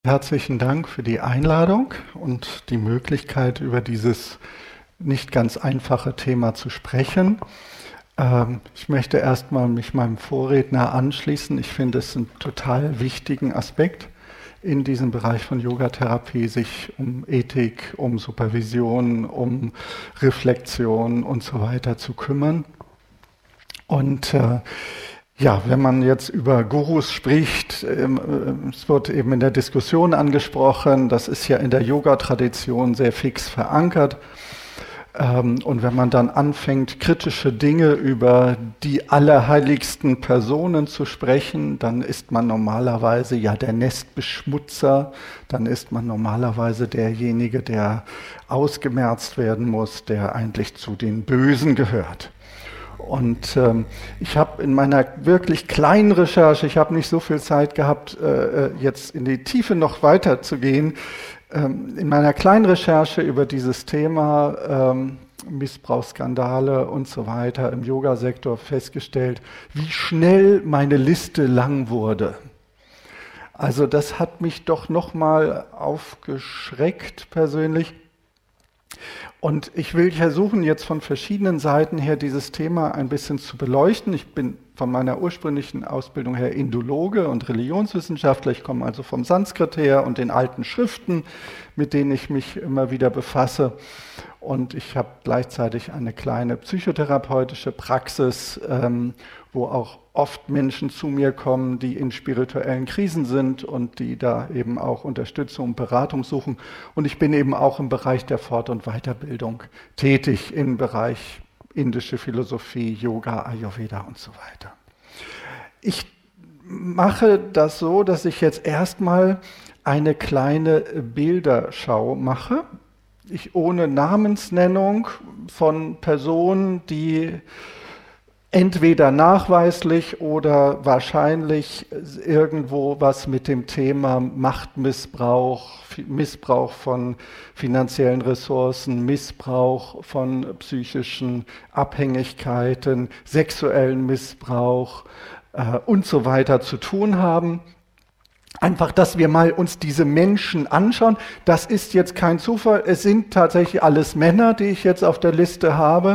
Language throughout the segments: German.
Herzlichen Dank für die Einladung und die Möglichkeit, über dieses nicht ganz einfache Thema zu sprechen. Ich möchte erstmal mich meinem Vorredner anschließen. Ich finde es einen total wichtigen Aspekt in diesem Bereich von Yogatherapie, sich um Ethik, um Supervision, um Reflexion und so weiter zu kümmern. Und ja, wenn man jetzt über Gurus spricht, es wird eben in der Diskussion angesprochen, das ist ja in der Yoga-Tradition sehr fix verankert. Und wenn man dann anfängt, kritische Dinge über die allerheiligsten Personen zu sprechen, dann ist man normalerweise ja der Nestbeschmutzer, dann ist man normalerweise derjenige, der ausgemerzt werden muss, der eigentlich zu den Bösen gehört. Und ich habe in meiner wirklich kleinen Recherche, ich habe nicht so viel Zeit gehabt, jetzt in die Tiefe noch weiter zu gehen, in meiner kleinen Recherche über dieses Thema Missbrauchsskandale und so weiter im Yoga-Sektor festgestellt, wie schnell meine Liste lang wurde. Also das hat mich doch nochmal aufgeschreckt persönlich. Und ich will versuchen, jetzt von verschiedenen Seiten her dieses Thema ein bisschen zu beleuchten. Ich bin von meiner ursprünglichen Ausbildung her Indologe und Religionswissenschaftler. Ich komme also vom Sanskrit her und den alten Schriften, mit denen ich mich immer wieder befasse. Und ich habe gleichzeitig eine kleine psychotherapeutische Praxis, wo auch oft Menschen zu mir kommen, die in spirituellen Krisen sind und die da eben auch Unterstützung und Beratung suchen. Und ich bin eben auch im Bereich der Fort- und Weiterbildung tätig, im Bereich indische Philosophie, Yoga, Ayurveda und so weiter. Ich mache das so, dass ich jetzt erstmal eine kleine Bilderschau mache. Ohne Namensnennung von Personen, die entweder nachweislich oder wahrscheinlich irgendwo was mit dem Thema Machtmissbrauch, Missbrauch von finanziellen Ressourcen, Missbrauch von psychischen Abhängigkeiten, sexuellen Missbrauch und so weiter zu tun haben. Einfach, dass wir mal uns diese Menschen anschauen. Das ist jetzt kein Zufall. Es sind tatsächlich alles Männer, die ich jetzt auf der Liste habe.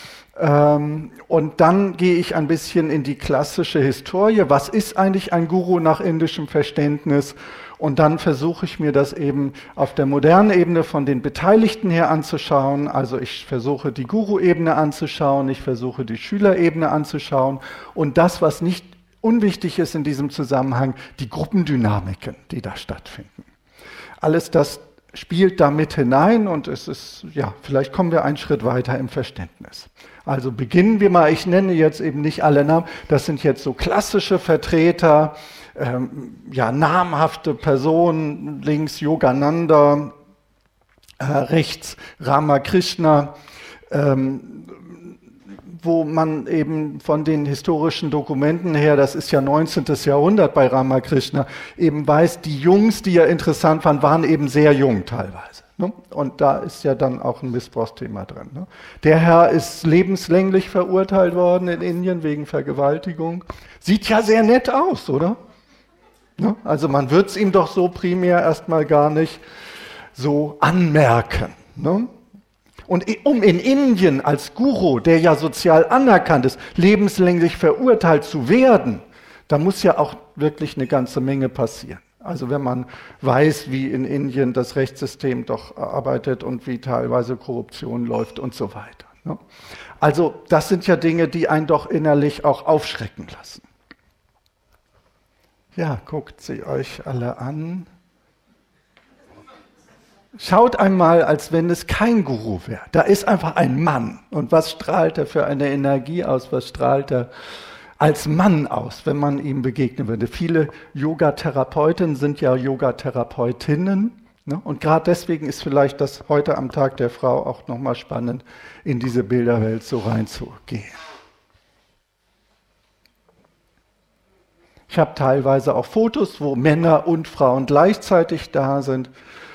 Und dann gehe ich ein bisschen in die klassische Historie. Was ist eigentlich ein Guru nach indischem Verständnis? Und dann versuche ich mir das eben auf der modernen Ebene von den Beteiligten her anzuschauen. Also ich versuche die Guru-Ebene anzuschauen, ich versuche die Schülerebene anzuschauen. Und das, was nicht unwichtig ist in diesem Zusammenhang, die Gruppendynamiken, die da stattfinden. Alles das spielt da mit hinein und es ist, ja, vielleicht kommen wir einen Schritt weiter im Verständnis. Also beginnen wir mal, ich nenne jetzt eben nicht alle Namen, das sind jetzt so klassische Vertreter, ja, namhafte Personen, links Yogananda, rechts Ramakrishna, wo man eben von den historischen Dokumenten her, das ist ja 19. Jahrhundert bei Ramakrishna, eben weiß, die Jungs, die er interessant fand, waren eben sehr jung teilweise. Ne? Und da ist ja dann auch ein Missbrauchsthema drin. Ne? Der Herr ist lebenslänglich verurteilt worden in Indien wegen Vergewaltigung. Sieht ja sehr nett aus, oder? Ne? Also man wird es ihm doch so primär erstmal gar nicht so anmerken. Ne? Und um in Indien als Guru, der ja sozial anerkannt ist, lebenslänglich verurteilt zu werden, da muss ja auch wirklich eine ganze Menge passieren. Also wenn man weiß, wie in Indien das Rechtssystem doch arbeitet und wie teilweise Korruption läuft und so weiter. Ne? Also das sind ja Dinge, die einen doch innerlich auch aufschrecken lassen. Ja, guckt sie euch alle an. Schaut einmal, als wenn es kein Guru wäre. Da ist einfach ein Mann. Und was strahlt er für eine Energie aus? Was strahlt er als Mann aus, wenn man ihm begegnen würde? Viele Yogatherapeuten sind ja Yogatherapeutinnen. Ne? Und gerade deswegen ist vielleicht das heute am Tag der Frau auch nochmal spannend, in diese Bilderwelt so reinzugehen. Ich habe teilweise auch Fotos, wo Männer und Frauen gleichzeitig da sind.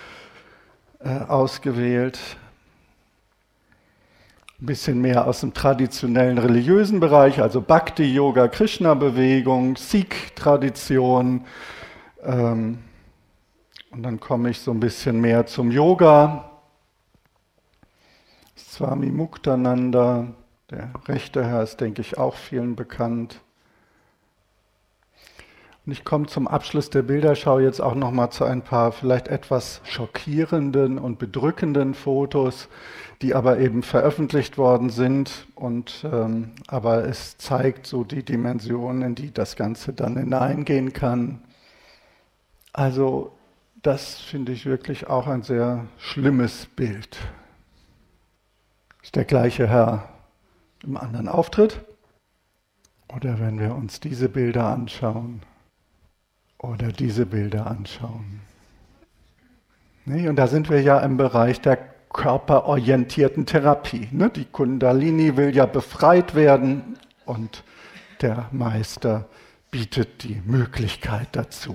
Ausgewählt. Ein bisschen mehr aus dem traditionellen religiösen Bereich, also Bhakti-Yoga, Krishna-Bewegung, Sikh-Tradition, Und dann komme ich so ein bisschen mehr zum Yoga. Swami Muktananda, der rechte Herr, ist, denke ich, auch vielen bekannt. Und ich komme zum Abschluss der Bilderschau jetzt auch nochmal zu ein paar vielleicht etwas schockierenden und bedrückenden Fotos, die aber eben veröffentlicht worden sind. Aber es zeigt so die Dimensionen, in die das Ganze dann hineingehen kann. Also das finde ich wirklich auch ein sehr schlimmes Bild. Ist der gleiche Herr im anderen Auftritt? Oder wenn wir uns diese Bilder anschauen oder diese Bilder anschauen. Und da sind wir ja im Bereich der körperorientierten Therapie. Die Kundalini will ja befreit werden und der Meister bietet die Möglichkeit dazu.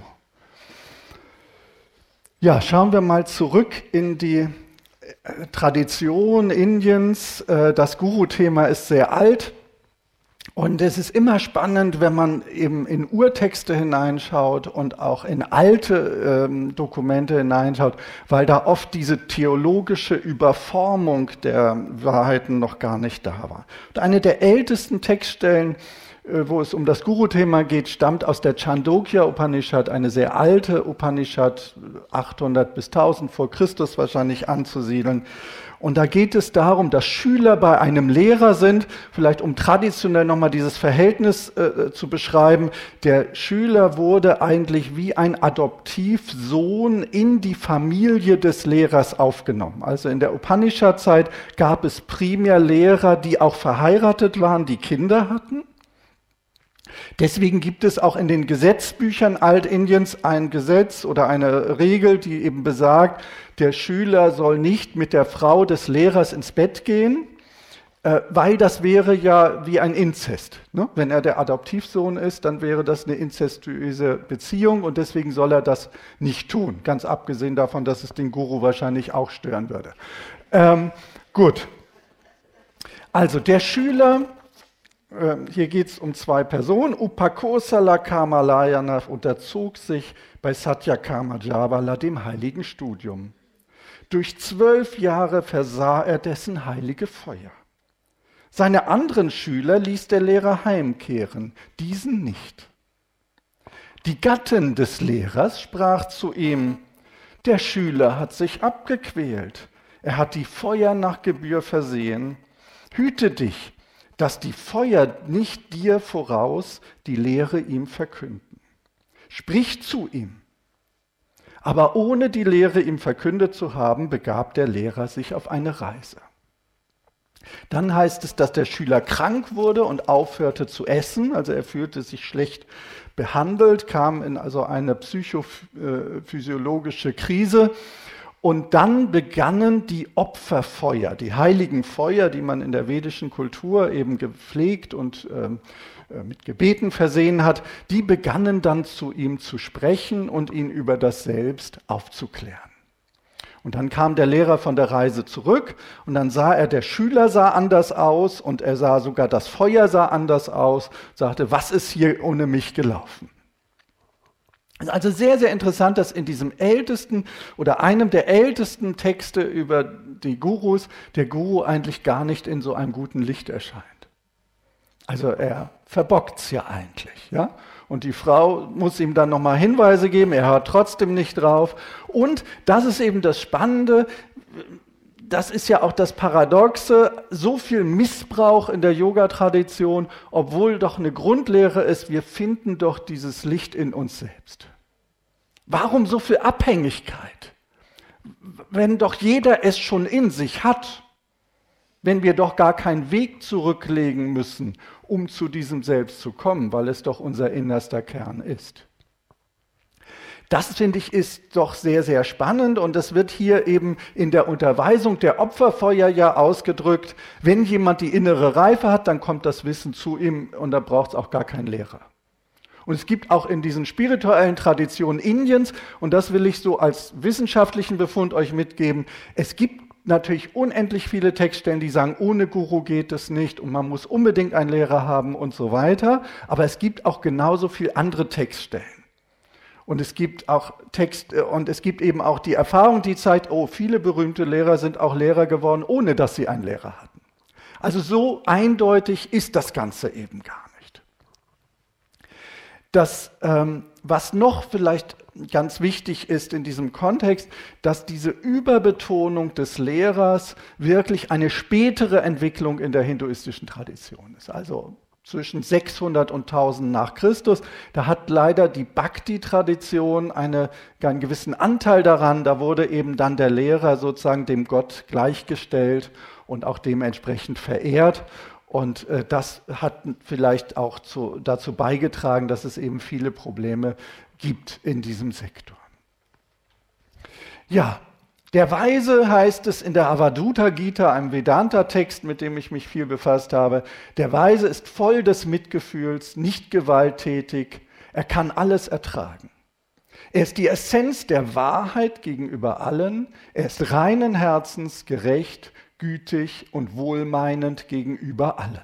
Ja, schauen wir mal zurück in die Tradition Indiens. Das Guru-Thema ist sehr alt. Und es ist immer spannend, wenn man eben in Urtexte hineinschaut und auch in alte Dokumente hineinschaut, weil da oft diese theologische Überformung der Wahrheiten noch gar nicht da war. Und eine der ältesten Textstellen, wo es um das Guru-Thema geht, stammt aus der Chandogya Upanishad, eine sehr alte Upanishad, 800 bis 1000 vor Christus wahrscheinlich anzusiedeln. Und da geht es darum, dass Schüler bei einem Lehrer sind, vielleicht um traditionell nochmal dieses Verhältnis zu beschreiben. Der Schüler wurde eigentlich wie ein Adoptivsohn in die Familie des Lehrers aufgenommen. Also in der Upanishad-Zeit gab es primär Lehrer, die auch verheiratet waren, die Kinder hatten. Deswegen gibt es auch in den Gesetzbüchern Altindiens ein Gesetz oder eine Regel, die eben besagt, der Schüler soll nicht mit der Frau des Lehrers ins Bett gehen, weil das wäre ja wie ein Inzest. Wenn er der Adoptivsohn ist, dann wäre das eine inzestuöse Beziehung und deswegen soll er das nicht tun. Ganz abgesehen davon, dass es den Guru wahrscheinlich auch stören würde. Gut. Also der Schüler... Hier geht es um zwei Personen. Upakosala Kamalayana unterzog sich bei Satyakama Javala dem heiligen Studium. Durch 12 Jahre versah er dessen heilige Feuer. Seine anderen Schüler ließ der Lehrer heimkehren, diesen nicht. Die Gattin des Lehrers sprach zu ihm: Der Schüler hat sich abgequält, er hat die Feuer nach Gebühr versehen. Hüte dich, dass die Feuer nicht dir voraus die Lehre ihm verkünden. Sprich zu ihm. Aber ohne die Lehre ihm verkündet zu haben, begab der Lehrer sich auf eine Reise. Dann heißt es, dass der Schüler krank wurde und aufhörte zu essen, also er fühlte sich schlecht behandelt, kam in also eine psychophysiologische Krise. Und dann begannen die Opferfeuer, die heiligen Feuer, die man in der vedischen Kultur eben gepflegt und mit Gebeten versehen hat, die begannen dann zu ihm zu sprechen und ihn über das Selbst aufzuklären. Und dann kam der Lehrer von der Reise zurück und dann sah er, der Schüler sah anders aus und er sah sogar, das Feuer sah anders aus, sagte, was ist hier ohne mich gelaufen? Also sehr, sehr interessant, dass in diesem ältesten oder einem der ältesten Texte über die Gurus der Guru eigentlich gar nicht in so einem guten Licht erscheint. Also er verbockt's ja eigentlich, ja. Und die Frau muss ihm dann nochmal Hinweise geben, er hört trotzdem nicht drauf. Und das ist eben das Spannende, das ist ja auch das Paradoxe, so viel Missbrauch in der Yoga-Tradition, obwohl doch eine Grundlehre ist, wir finden doch dieses Licht in uns selbst. Warum so viel Abhängigkeit? Wenn doch jeder es schon in sich hat, wenn wir doch gar keinen Weg zurücklegen müssen, um zu diesem Selbst zu kommen, weil es doch unser innerster Kern ist. Das, finde ich, ist doch sehr, sehr spannend und das wird hier eben in der Unterweisung der Opferfeuer ja ausgedrückt. Wenn jemand die innere Reife hat, dann kommt das Wissen zu ihm und da braucht es auch gar keinen Lehrer. Und es gibt auch in diesen spirituellen Traditionen Indiens, und das will ich so als wissenschaftlichen Befund euch mitgeben, es gibt natürlich unendlich viele Textstellen, die sagen, ohne Guru geht es nicht und man muss unbedingt einen Lehrer haben und so weiter, aber es gibt auch genauso viele andere Textstellen. Und es gibt auch und es gibt eben auch die Erfahrung, die zeigt, oh, viele berühmte Lehrer sind auch Lehrer geworden, ohne dass sie einen Lehrer hatten. Also so eindeutig ist das Ganze eben gar nicht. Was noch vielleicht ganz wichtig ist in diesem Kontext, dass diese Überbetonung des Lehrers wirklich eine spätere Entwicklung in der hinduistischen Tradition ist. Also zwischen 600 und 1000 nach Christus. Da hat leider die Bhakti-Tradition einen gewissen Anteil daran. Da wurde eben dann der Lehrer sozusagen dem Gott gleichgestellt und auch dementsprechend verehrt. Und das hat vielleicht auch dazu beigetragen, dass es eben viele Probleme gibt in diesem Sektor. Ja, der Weise heißt es in der Avadhuta Gita, einem Vedanta-Text, mit dem ich mich viel befasst habe. Der Weise ist voll des Mitgefühls, nicht gewalttätig, er kann alles ertragen. Er ist die Essenz der Wahrheit gegenüber allen, er ist reinen Herzens, gerecht, gütig und wohlmeinend gegenüber allen.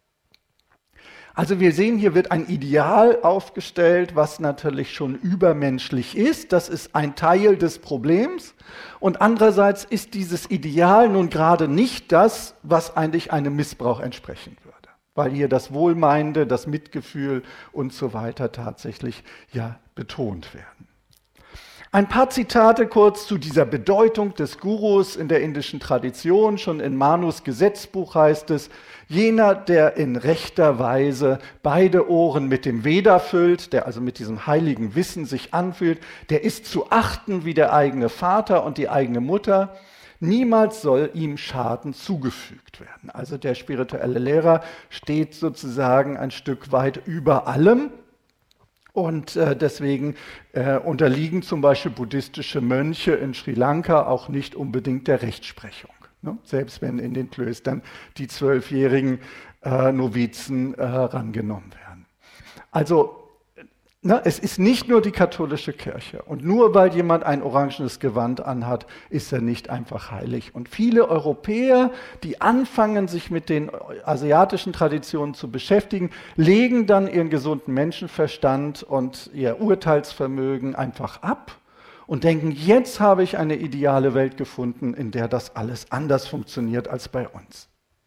Also wir sehen, hier wird ein Ideal aufgestellt, was natürlich schon übermenschlich ist. Das ist ein Teil des Problems. Und andererseits ist dieses Ideal nun gerade nicht das, was eigentlich einem Missbrauch entsprechen würde. Weil hier das Wohlmeinende, das Mitgefühl und so weiter tatsächlich ja betont werden. Ein paar Zitate kurz zu dieser Bedeutung des Gurus in der indischen Tradition. Schon in Manus Gesetzbuch heißt es, jener, der in rechter Weise beide Ohren mit dem Veda füllt, der also mit diesem heiligen Wissen sich anfühlt, der ist zu achten wie der eigene Vater und die eigene Mutter. Niemals soll ihm Schaden zugefügt werden. Also der spirituelle Lehrer steht sozusagen ein Stück weit über allem. Und deswegen unterliegen zum Beispiel buddhistische Mönche in Sri Lanka auch nicht unbedingt der Rechtsprechung. Ne? Selbst wenn in den Klöstern die 12-jährigen Novizen rangenommen werden. Also es ist nicht nur die katholische Kirche. Und nur weil jemand ein orangenes Gewand anhat, ist er nicht einfach heilig. Und viele Europäer, die anfangen, sich mit den asiatischen Traditionen zu beschäftigen, legen dann ihren gesunden Menschenverstand und ihr Urteilsvermögen einfach ab und denken, jetzt habe ich eine ideale Welt gefunden, in der das alles anders funktioniert als bei uns.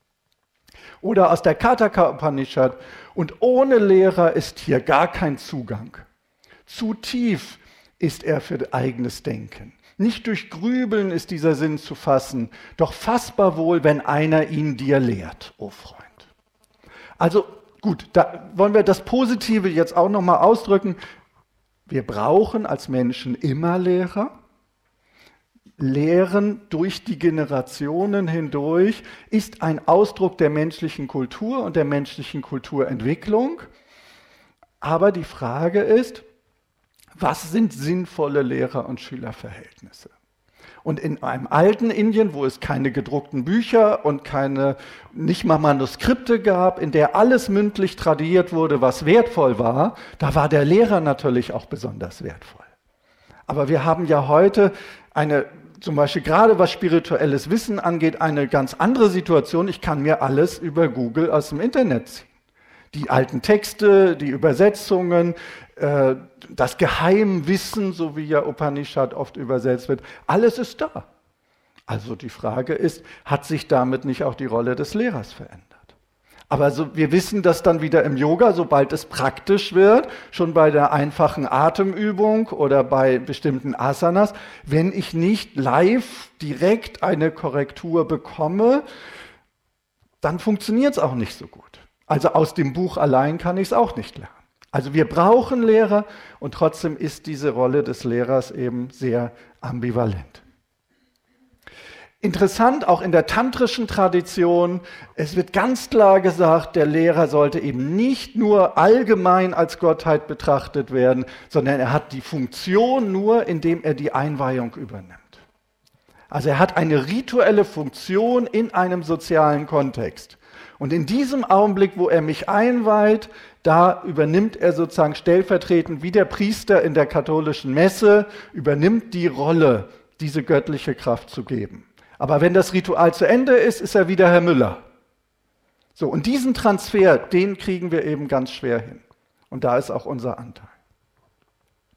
Oder aus der Kataka Upanishad, und ohne Lehrer ist hier gar kein Zugang. Zu tief ist er für eigenes Denken. Nicht durch Grübeln ist dieser Sinn zu fassen, doch fassbar wohl, wenn einer ihn dir lehrt, o Freund. Also gut, da wollen wir das Positive jetzt auch nochmal ausdrücken. Wir brauchen als Menschen immer Lehrer. Lehren durch die Generationen hindurch ist ein Ausdruck der menschlichen Kultur und der menschlichen Kulturentwicklung. Aber die Frage ist, was sind sinnvolle Lehrer- und Schülerverhältnisse? Und in einem alten Indien, wo es keine gedruckten Bücher und nicht mal Manuskripte gab, in der alles mündlich tradiert wurde, was wertvoll war, da war der Lehrer natürlich auch besonders wertvoll. Aber wir haben ja heute zum Beispiel gerade was spirituelles Wissen angeht, eine ganz andere Situation. Ich kann mir alles über Google aus dem Internet ziehen. Die alten Texte, die Übersetzungen, das Geheimwissen, so wie ja Upanishad oft übersetzt wird, alles ist da. Also die Frage ist, hat sich damit nicht auch die Rolle des Lehrers verändert? Aber wir wissen das dann wieder im Yoga, sobald es praktisch wird, schon bei der einfachen Atemübung oder bei bestimmten Asanas, wenn ich nicht live direkt eine Korrektur bekomme, dann funktioniert es auch nicht so gut. Also aus dem Buch allein kann ich es auch nicht lernen. Also wir brauchen Lehrer und trotzdem ist diese Rolle des Lehrers eben sehr ambivalent. Interessant, auch in der tantrischen Tradition, es wird ganz klar gesagt, der Lehrer sollte eben nicht nur allgemein als Gottheit betrachtet werden, sondern er hat die Funktion nur, indem er die Einweihung übernimmt. Also er hat eine rituelle Funktion in einem sozialen Kontext. Und in diesem Augenblick, wo er mich einweiht, da übernimmt er sozusagen stellvertretend wie der Priester in der katholischen Messe, übernimmt die Rolle, diese göttliche Kraft zu geben. Aber wenn das Ritual zu Ende ist, ist er wieder Herr Müller. So, und diesen Transfer, den kriegen wir eben ganz schwer hin. Und da ist auch unser Anteil.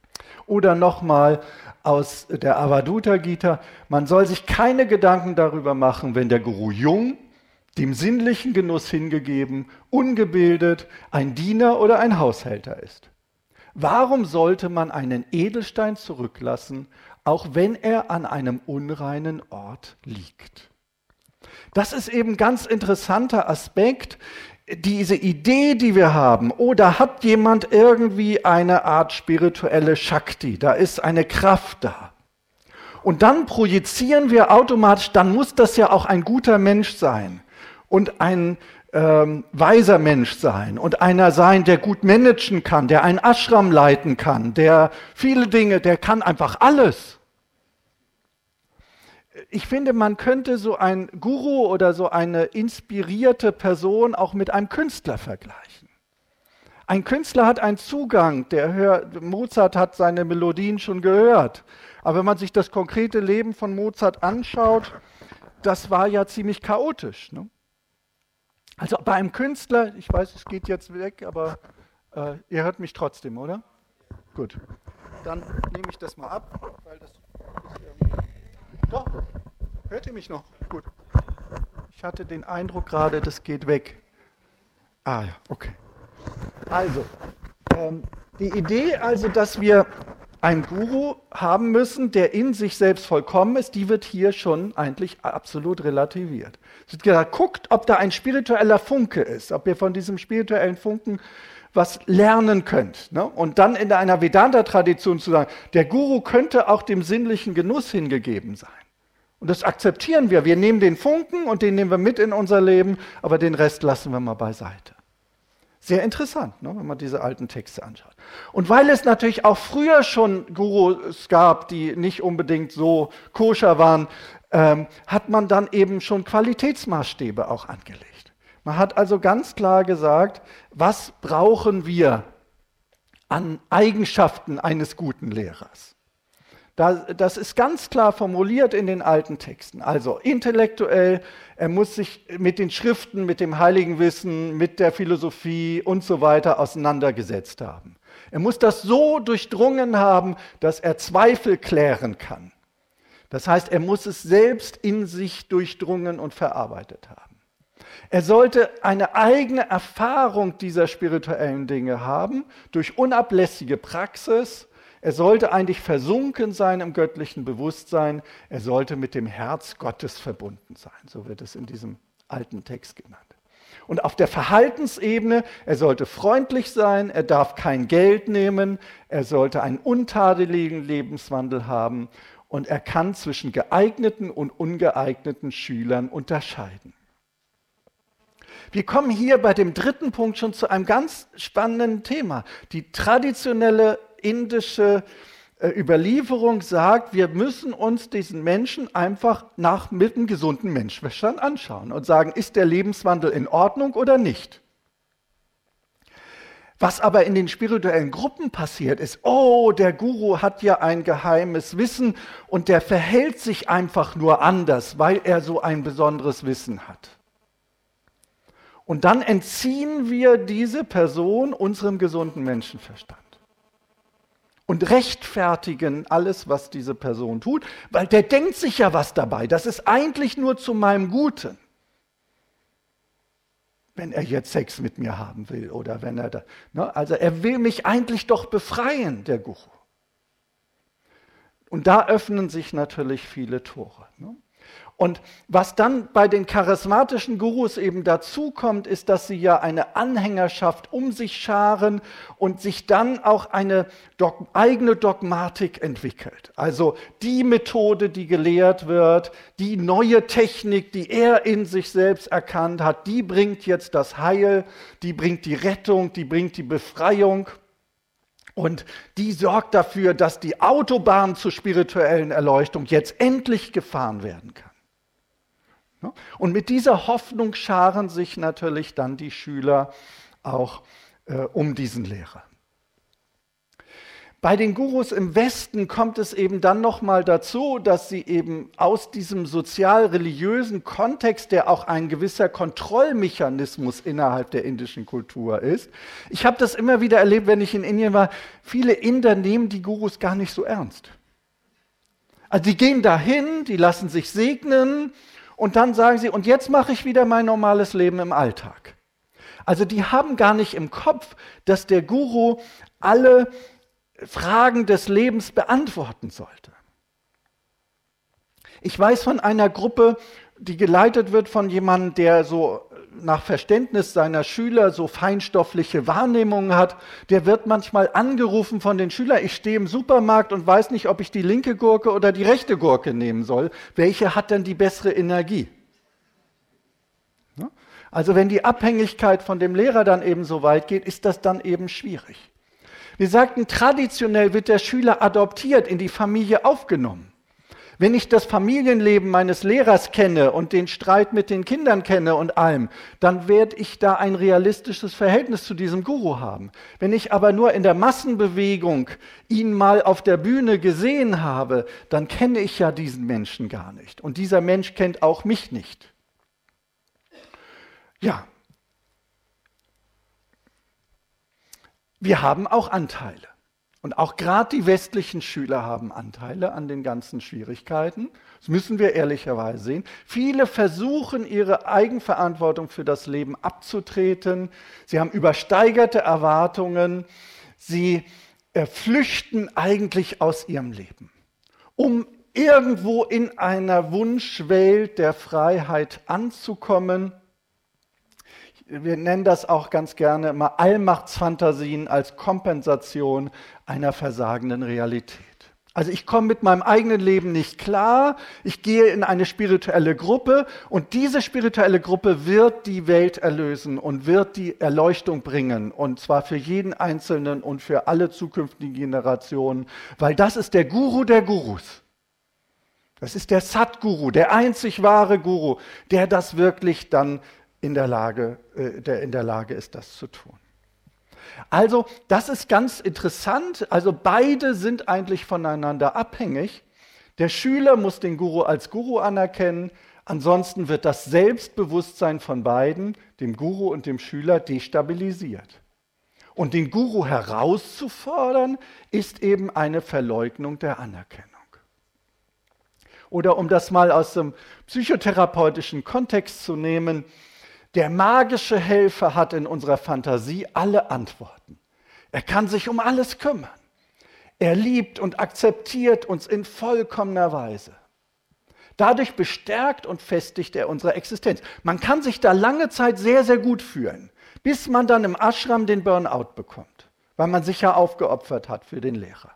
Oder nochmal aus der Avadhuta Gita, man soll sich keine Gedanken darüber machen, wenn der Guru jung, dem sinnlichen Genuss hingegeben, ungebildet, ein Diener oder ein Haushälter ist. Warum sollte man einen Edelstein zurücklassen, auch wenn er an einem unreinen Ort liegt? Das ist eben ein ganz interessanter Aspekt, diese Idee, die wir haben. Oh, da hat jemand irgendwie eine Art spirituelle Shakti, da ist eine Kraft da. Und dann projizieren wir automatisch, dann muss das ja auch ein guter Mensch sein und ein weiser Mensch sein und einer sein, der gut managen kann, der einen Ashram leiten kann, der viele Dinge, der kann einfach alles. Ich finde, man könnte so ein Guru oder so eine inspirierte Person auch mit einem Künstler vergleichen. Ein Künstler hat einen Zugang, Mozart hat seine Melodien schon gehört, aber wenn man sich das konkrete Leben von Mozart anschaut, das war ja ziemlich chaotisch, ne? Also bei einem Künstler, ich weiß, es geht jetzt weg, aber ihr hört mich trotzdem, oder? Gut, dann nehme ich das mal ab, weil das ist doch, hört ihr mich noch? Gut. Ich hatte den Eindruck gerade, das geht weg. Ah ja, okay. Also, die Idee also, dass wir einen Guru haben müssen, der in sich selbst vollkommen ist, die wird hier schon eigentlich absolut relativiert. Es wird gesagt, guckt, ob da ein spiritueller Funke ist, ob ihr von diesem spirituellen Funken was lernen könnt. Ne? Und dann in einer Vedanta-Tradition zu sagen, der Guru könnte auch dem sinnlichen Genuss hingegeben sein. Und das akzeptieren wir. Wir nehmen den Funken und den nehmen wir mit in unser Leben, aber den Rest lassen wir mal beiseite. Sehr interessant, ne, wenn man diese alten Texte anschaut. Und weil es natürlich auch früher schon Gurus gab, die nicht unbedingt so koscher waren, hat man dann eben schon Qualitätsmaßstäbe auch angelegt. Man hat also ganz klar gesagt, was brauchen wir an Eigenschaften eines guten Lehrers? Das ist ganz klar formuliert in den alten Texten. Also intellektuell, er muss sich mit den Schriften, mit dem heiligen Wissen, mit der Philosophie und so weiter auseinandergesetzt haben. Er muss das so durchdrungen haben, dass er Zweifel klären kann. Das heißt, er muss es selbst in sich durchdrungen und verarbeitet haben. Er sollte eine eigene Erfahrung dieser spirituellen Dinge haben, durch unablässige Praxis. Er sollte eigentlich versunken sein im göttlichen Bewusstsein. Er sollte mit dem Herz Gottes verbunden sein. So wird es in diesem alten Text genannt. Und auf der Verhaltensebene, er sollte freundlich sein, er darf kein Geld nehmen, er sollte einen untadeligen Lebenswandel haben und er kann zwischen geeigneten und ungeeigneten Schülern unterscheiden. Wir kommen hier bei dem dritten Punkt schon zu einem ganz spannenden Thema. Die traditionelle indische Überlieferung sagt, wir müssen uns diesen Menschen einfach mit einem gesunden Menschenverstand anschauen und sagen, ist der Lebenswandel in Ordnung oder nicht? Was aber in den spirituellen Gruppen passiert ist, oh, der Guru hat ja ein geheimes Wissen und der verhält sich einfach nur anders, weil er so ein besonderes Wissen hat. Und dann entziehen wir diese Person unserem gesunden Menschenverstand und rechtfertigen alles, was diese Person tut, weil der denkt sich ja was dabei. Das ist eigentlich nur zu meinem Guten, wenn er jetzt Sex mit mir haben will oder wenn er da. Ne? Also er will mich eigentlich doch befreien, der Guru. Und da öffnen sich natürlich viele Tore. Ne? Und was dann bei den charismatischen Gurus eben dazukommt, ist, dass sie ja eine Anhängerschaft um sich scharen und sich dann auch eine eigene Dogmatik entwickelt. Also die Methode, die gelehrt wird, die neue Technik, die er in sich selbst erkannt hat, die bringt jetzt das Heil, die bringt die Rettung, die bringt die Befreiung. Und die sorgt dafür, dass die Autobahn zur spirituellen Erleuchtung jetzt endlich gefahren werden kann. Und mit dieser Hoffnung scharen sich natürlich dann die Schüler auch um diesen Lehrer. Bei den Gurus im Westen kommt es eben dann nochmal dazu, dass sie eben aus diesem sozial-religiösen Kontext, der auch ein gewisser Kontrollmechanismus innerhalb der indischen Kultur ist. Ich habe das immer wieder erlebt, wenn ich in Indien war, viele Inder nehmen die Gurus gar nicht so ernst. Also die gehen dahin, die lassen sich segnen und dann sagen sie, und jetzt mache ich wieder mein normales Leben im Alltag. Also die haben gar nicht im Kopf, dass der Guru alle Fragen des Lebens beantworten sollte. Ich weiß von einer Gruppe, die geleitet wird von jemandem, der so nach Verständnis seiner Schüler so feinstoffliche Wahrnehmungen hat. Der wird manchmal angerufen von den Schülern, ich stehe im Supermarkt und weiß nicht, ob ich die linke Gurke oder die rechte Gurke nehmen soll. Welche hat denn die bessere Energie? Also wenn die Abhängigkeit von dem Lehrer dann eben so weit geht, ist das dann eben schwierig. Wir sagten, traditionell wird der Schüler adoptiert, in die Familie aufgenommen. Wenn ich das Familienleben meines Lehrers kenne und den Streit mit den Kindern kenne und allem, dann werde ich da ein realistisches Verhältnis zu diesem Guru haben. Wenn ich aber nur in der Massenbewegung ihn mal auf der Bühne gesehen habe, dann kenne ich ja diesen Menschen gar nicht. Und dieser Mensch kennt auch mich nicht. Ja. Wir haben auch Anteile. Und auch gerade die westlichen Schüler haben Anteile an den ganzen Schwierigkeiten. Das müssen wir ehrlicherweise sehen. Viele versuchen, ihre Eigenverantwortung für das Leben abzutreten. Sie haben übersteigerte Erwartungen. Sie flüchten eigentlich aus ihrem Leben, um irgendwo in einer Wunschwelt der Freiheit anzukommen. Wir nennen das auch ganz gerne immer Allmachtsfantasien als Kompensation einer versagenden Realität. Also ich komme mit meinem eigenen Leben nicht klar, ich gehe in eine spirituelle Gruppe und diese spirituelle Gruppe wird die Welt erlösen und wird die Erleuchtung bringen und zwar für jeden Einzelnen und für alle zukünftigen Generationen, weil das ist der Guru der Gurus. Das ist der Satguru, der einzig wahre Guru, der das wirklich dann in der Lage ist, das zu tun. Also, das ist ganz interessant. Also, beide sind eigentlich voneinander abhängig. Der Schüler muss den Guru als Guru anerkennen, ansonsten wird das Selbstbewusstsein von beiden, dem Guru und dem Schüler, destabilisiert. Und den Guru herauszufordern, ist eben eine Verleugnung der Anerkennung. Oder um das mal aus dem psychotherapeutischen Kontext zu nehmen, der magische Helfer hat in unserer Fantasie alle Antworten. Er kann sich um alles kümmern. Er liebt und akzeptiert uns in vollkommener Weise. Dadurch bestärkt und festigt er unsere Existenz. Man kann sich da lange Zeit sehr, sehr gut fühlen, bis man dann im Ashram den Burnout bekommt, weil man sich ja aufgeopfert hat für den Lehrer.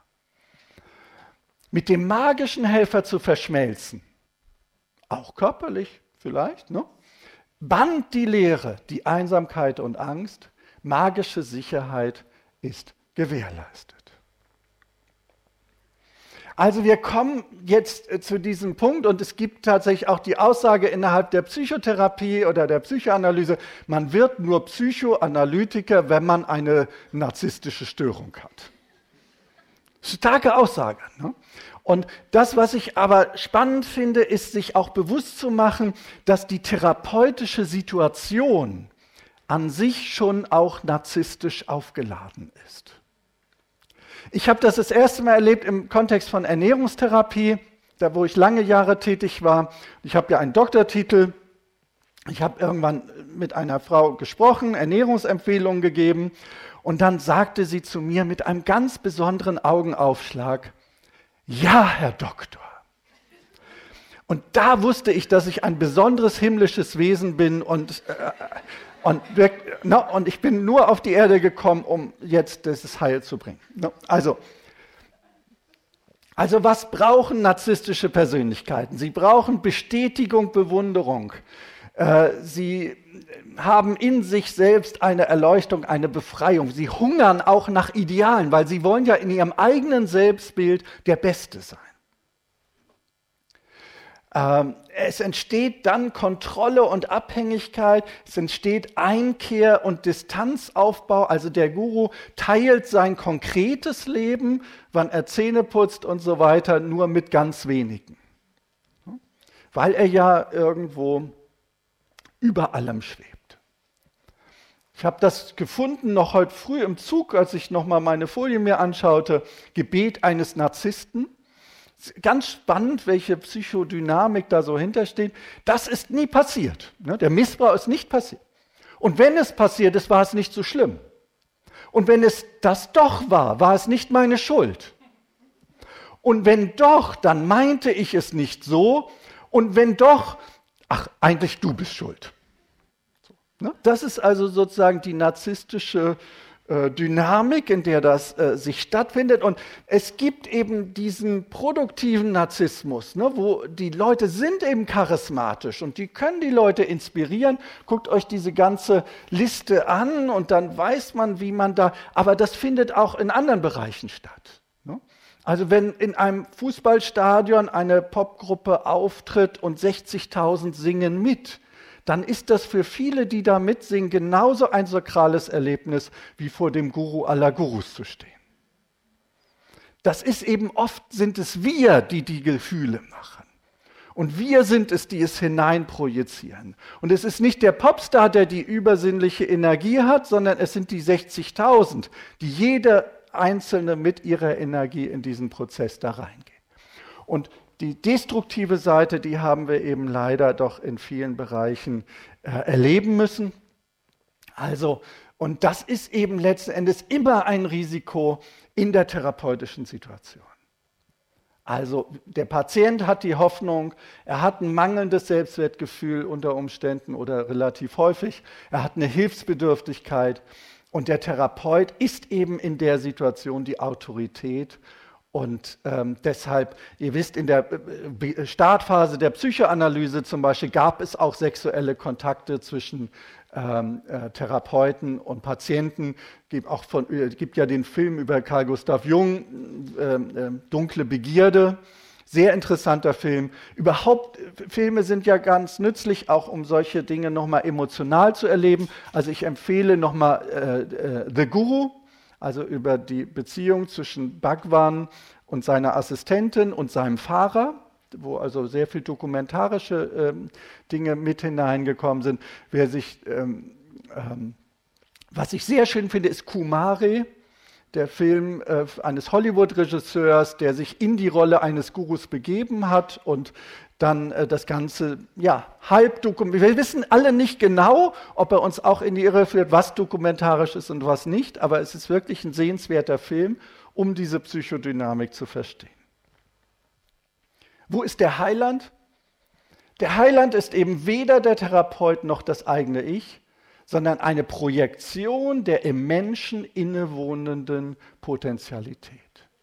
Mit dem magischen Helfer zu verschmelzen, auch körperlich vielleicht, ne? Bannt die Leere, die Einsamkeit und Angst, magische Sicherheit ist gewährleistet. Also wir kommen jetzt zu diesem Punkt und es gibt tatsächlich auch die Aussage innerhalb der Psychotherapie oder der Psychoanalyse, man wird nur Psychoanalytiker, wenn man eine narzisstische Störung hat. Starke Aussage, ne? Und das, was ich aber spannend finde, ist, sich auch bewusst zu machen, dass die therapeutische Situation an sich schon auch narzisstisch aufgeladen ist. Ich habe das erste Mal erlebt im Kontext von Ernährungstherapie, da wo ich lange Jahre tätig war. Ich habe ja einen Doktortitel. Ich habe irgendwann mit einer Frau gesprochen, Ernährungsempfehlungen gegeben und dann sagte sie zu mir mit einem ganz besonderen Augenaufschlag, ja, Herr Doktor. Und da wusste ich, dass ich ein besonderes himmlisches Wesen bin und ich bin nur auf die Erde gekommen, um jetzt das Heil zu bringen. Also was brauchen narzisstische Persönlichkeiten? Sie brauchen Bestätigung, Bewunderung. Sie haben in sich selbst eine Erleuchtung, eine Befreiung. Sie hungern auch nach Idealen, weil sie wollen ja in ihrem eigenen Selbstbild der Beste sein. es entsteht dann Kontrolle und Abhängigkeit, es entsteht Einkehr und Distanzaufbau. Also der Guru teilt sein konkretes Leben, wann er Zähne putzt und so weiter, nur mit ganz wenigen. Weil er ja irgendwo über allem schwebt. Ich habe das gefunden noch heute früh im Zug, als ich nochmal meine Folie mir anschaute, Gebet eines Narzissten. Ganz spannend, welche Psychodynamik da so hintersteht. Das ist nie passiert. Der Missbrauch ist nicht passiert. Und wenn es passiert ist, war es nicht so schlimm. Und wenn es das doch war, war es nicht meine Schuld. Und wenn doch, dann meinte ich es nicht so. Und wenn doch, ach, eigentlich du bist schuld. Das ist also sozusagen die narzisstische Dynamik, in der das sich stattfindet. Und es gibt eben diesen produktiven Narzissmus, wo die Leute sind eben charismatisch und die können die Leute inspirieren. Guckt euch diese ganze Liste an und dann weiß man, wie man da, aber das findet auch in anderen Bereichen statt. Also wenn in einem Fußballstadion eine Popgruppe auftritt und 60.000 singen mit, dann ist das für viele, die da mitsingen, genauso ein sakrales Erlebnis, wie vor dem Guru aller Gurus zu stehen. Das ist eben oft, sind es wir, die die Gefühle machen. Und wir sind es, die es hineinprojizieren. Und es ist nicht der Popstar, der die übersinnliche Energie hat, sondern es sind die 60.000, die jede Einzelne mit ihrer Energie in diesen Prozess da reingehen. Und die destruktive Seite, die haben wir eben leider doch in vielen Bereichen erleben müssen. Also, und das ist eben letzten Endes immer ein Risiko in der therapeutischen Situation. Also der Patient hat die Hoffnung, er hat ein mangelndes Selbstwertgefühl unter Umständen oder relativ häufig, er hat eine Hilfsbedürftigkeit und der Therapeut ist eben in der Situation die Autorität. Und deshalb, ihr wisst, in der Startphase der Psychoanalyse zum Beispiel gab es auch sexuelle Kontakte zwischen Therapeuten und Patienten. Gibt ja den Film über Carl Gustav Jung, Dunkle Begierde, sehr interessanter Film. Überhaupt, Filme sind ja ganz nützlich, auch um solche Dinge nochmal emotional zu erleben. Also ich empfehle nochmal The Guru, also über die Beziehung zwischen Bhagwan und seiner Assistentin und seinem Fahrer, wo also sehr viel dokumentarische Dinge mit hineingekommen sind. Was ich sehr schön finde, ist Kumare, der Film eines Hollywood-Regisseurs, der sich in die Rolle eines Gurus begeben hat und dann das Ganze, ja, halb dokumentiert. Wir wissen alle nicht genau, ob er uns auch in die Irre führt, was dokumentarisch ist und was nicht, aber es ist wirklich ein sehenswerter Film, um diese Psychodynamik zu verstehen. Wo ist der Heiland? Der Heiland ist eben weder der Therapeut noch das eigene Ich, sondern eine Projektion der im Menschen innewohnenden Potentialität.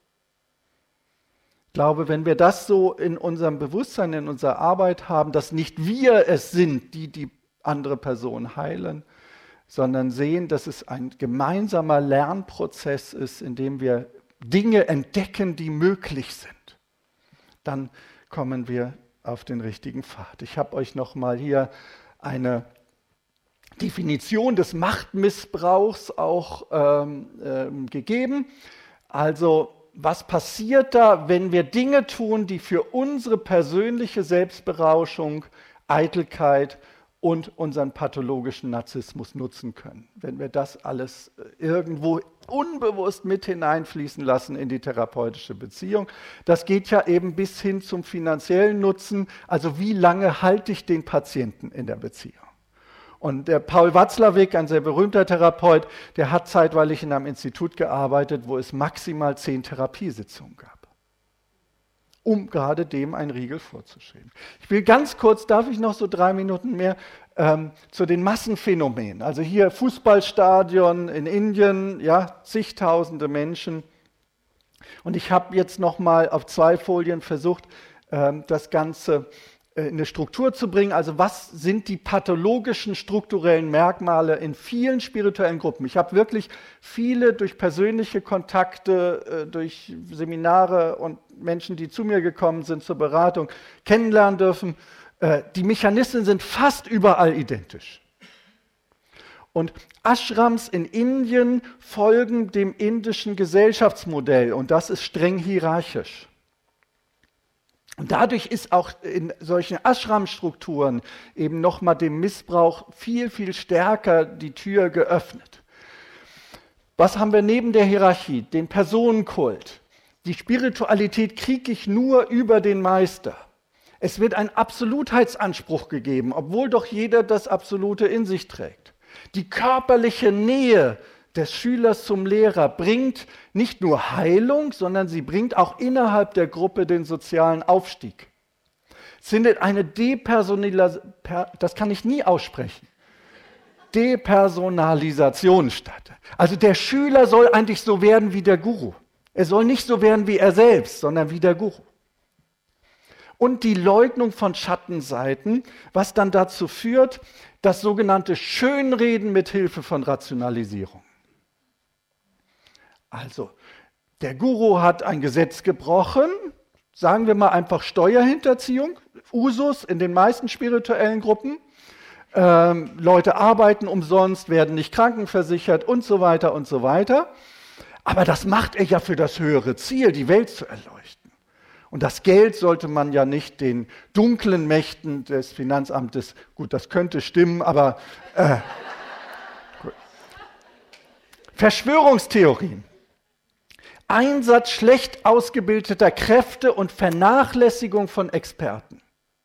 Ich glaube, wenn wir das so in unserem Bewusstsein, in unserer Arbeit haben, dass nicht wir es sind, die andere Person heilen, sondern sehen, dass es ein gemeinsamer Lernprozess ist, in dem wir Dinge entdecken, die möglich sind, dann kommen wir auf den richtigen Pfad. Ich habe euch nochmal hier eine Definition des Machtmissbrauchs auch gegeben. Also was passiert da, wenn wir Dinge tun, die für unsere persönliche Selbstberauschung, Eitelkeit und unseren pathologischen Narzissmus nutzen können? Wenn wir das alles irgendwo unbewusst mit hineinfließen lassen in die therapeutische Beziehung. Das geht ja eben bis hin zum finanziellen Nutzen. Also wie lange halte ich den Patienten in der Beziehung? Und der Paul Watzlawick, ein sehr berühmter Therapeut, der hat zeitweilig in einem Institut gearbeitet, wo es maximal 10 Therapiesitzungen gab, um gerade dem einen Riegel vorzuschieben. Ich will ganz kurz, darf ich noch so 3 Minuten mehr, zu den Massenphänomenen. Also hier Fußballstadion in Indien, ja, zigtausende Menschen. Und ich habe jetzt noch mal auf 2 Folien versucht, das Ganze in eine Struktur zu bringen. Also was sind die pathologischen strukturellen Merkmale in vielen spirituellen Gruppen? Ich habe wirklich viele durch persönliche Kontakte, durch Seminare und Menschen, die zu mir gekommen sind zur Beratung, kennenlernen dürfen. Die Mechanismen sind fast überall identisch. Und Ashrams in Indien folgen dem indischen Gesellschaftsmodell und das ist streng hierarchisch. Und dadurch ist auch in solchen Ashram-Strukturen eben nochmal dem Missbrauch viel, viel stärker die Tür geöffnet. Was haben wir neben der Hierarchie? Den Personenkult. Die Spiritualität kriege ich nur über den Meister. Es wird ein Absolutheitsanspruch gegeben, obwohl doch jeder das Absolute in sich trägt. Die körperliche Nähe des Schülers zum Lehrer bringt nicht nur Heilung, sondern sie bringt auch innerhalb der Gruppe den sozialen Aufstieg. Es findet eine das kann ich nie aussprechen, Depersonalisation statt. Also der Schüler soll eigentlich so werden wie der Guru. Er soll nicht so werden wie er selbst, sondern wie der Guru. Und die Leugnung von Schattenseiten, was dann dazu führt, das sogenannte Schönreden mit Hilfe von Rationalisierung. Also, der Guru hat ein Gesetz gebrochen, sagen wir mal einfach Steuerhinterziehung, Usus in den meisten spirituellen Gruppen. Leute arbeiten umsonst, werden nicht krankenversichert und so weiter und so weiter. Aber das macht er ja für das höhere Ziel, die Welt zu erleuchten. Und das Geld sollte man ja nicht den dunklen Mächten des Finanzamtes, gut, das könnte stimmen, aber gut. Verschwörungstheorien. Einsatz schlecht ausgebildeter Kräfte und Vernachlässigung von Experten.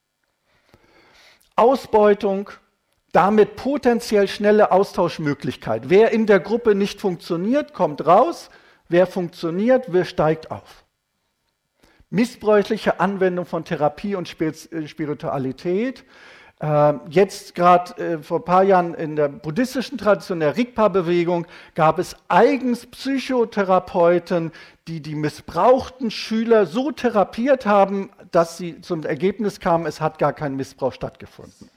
Ausbeutung, damit potenziell schnelle Austauschmöglichkeit. Wer in der Gruppe nicht funktioniert, kommt raus. Wer funktioniert, steigt auf. Missbräuchliche Anwendung von Therapie und Spiritualität. Jetzt gerade vor ein paar Jahren in der buddhistischen Tradition, der Rigpa-Bewegung, gab es eigens Psychotherapeuten, die die missbrauchten Schüler so therapiert haben, dass sie zum Ergebnis kamen, es hat gar kein Missbrauch stattgefunden.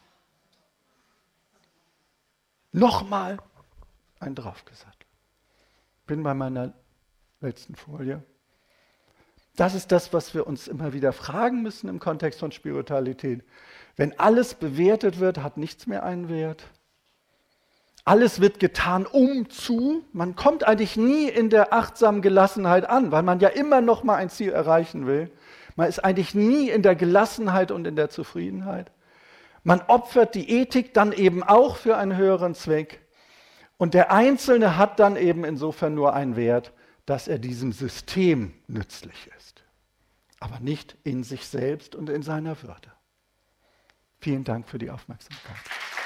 Nochmal einen draufgesattelt. Bin bei meiner letzten Folie. Das ist das, was wir uns immer wieder fragen müssen im Kontext von Spiritualität. Wenn alles bewertet wird, hat nichts mehr einen Wert. Alles wird getan man kommt eigentlich nie in der achtsamen Gelassenheit an, weil man ja immer noch mal ein Ziel erreichen will. Man ist eigentlich nie in der Gelassenheit und in der Zufriedenheit. Man opfert die Ethik dann eben auch für einen höheren Zweck. Und der Einzelne hat dann eben insofern nur einen Wert, dass er diesem System nützlich ist. Aber nicht in sich selbst und in seiner Würde. Vielen Dank für die Aufmerksamkeit.